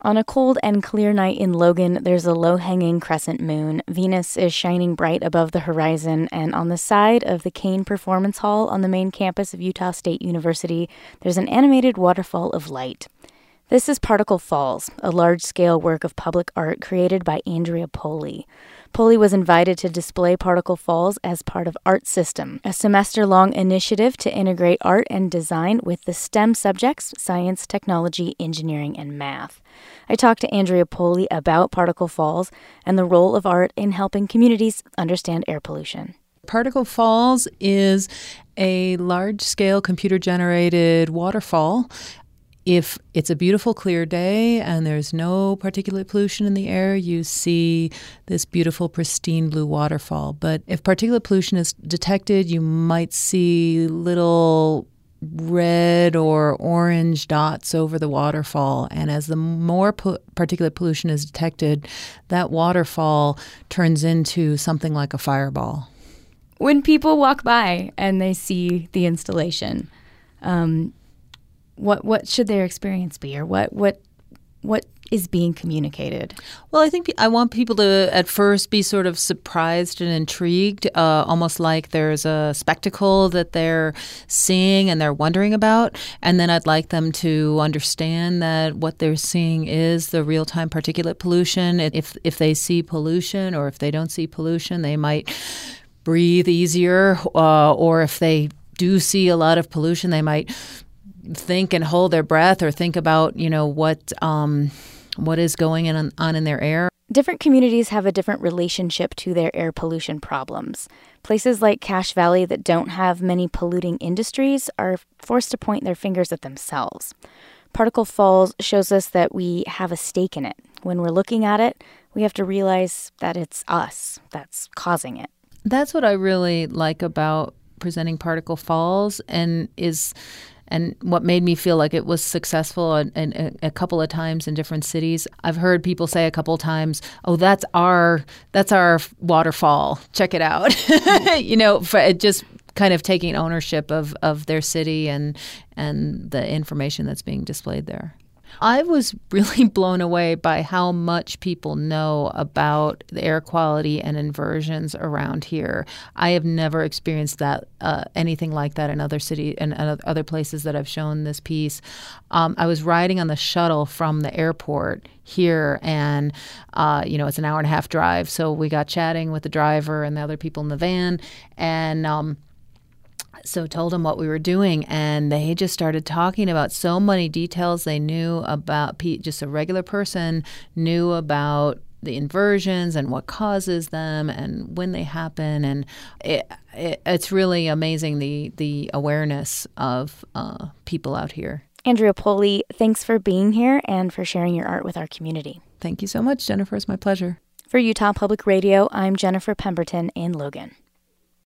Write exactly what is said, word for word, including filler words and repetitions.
On a cold and clear night in Logan, there's a low-hanging crescent moon. Venus is shining bright above the horizon, and on the side of the Kane Performance Hall on the main campus of Utah State University, there's an animated waterfall of light. This is Particle Falls, a large-scale work of public art created by Andrea Poli. Poli was invited to display Particle Falls as part of Art System, a semester-long initiative to integrate art and design with the STEM subjects, science, technology, engineering, and math. I talked to Andrea Poli about Particle Falls and the role of art in helping communities understand air pollution. Particle Falls is a large-scale computer-generated waterfall. If it's a beautiful, clear day and there's no particulate pollution in the air, you see this beautiful, pristine blue waterfall. But if particulate pollution is detected, you might see little red or orange dots over the waterfall. And as the more po- particulate pollution is detected, that waterfall turns into something like a fireball. When people walk by and they see the installation, um, What what should their experience be, or what what what is being communicated? Well, I think I want people to at first be sort of surprised and intrigued, uh, almost like there's a spectacle that they're seeing and they're wondering about. And then I'd like them to understand that what they're seeing is the real-time particulate pollution. If if they see pollution or if they don't see pollution, they might breathe easier. Uh, or if they do see a lot of pollution, they might think and hold their breath or think about, you know, what um, what is going on, on in their air. Different communities have a different relationship to their air pollution problems. Places like Cache Valley that don't have many polluting industries are forced to point their fingers at themselves. Particle Falls shows us that we have a stake in it. When we're looking at it, we have to realize that it's us that's causing it. That's what I really like about presenting Particle Falls, and is And what made me feel like it was successful a, a, a couple of times in different cities. I've heard people say a couple of times, "Oh, that's our that's our waterfall. Check it out." you know, for just kind of taking ownership of, of their city and and the information that's being displayed there. I was really blown away by how much people know about the air quality and inversions around here. I have never experienced that, uh, anything like that in other cities and other places that I've shown this piece. Um, I was riding on the shuttle from the airport here, and uh, you know, it's an hour and a half drive. So we got chatting with the driver and the other people in the van, and um, So told them what we were doing, and they just started talking about so many details they knew about. Just a regular person knew about the inversions and what causes them and when they happen, and it, it, it's really amazing the the awareness of uh, people out here. Andrea Poli, thanks for being here and for sharing your art with our community. Thank you so much, Jennifer. It's my pleasure. For Utah Public Radio, I'm Jennifer Pemberton in Logan.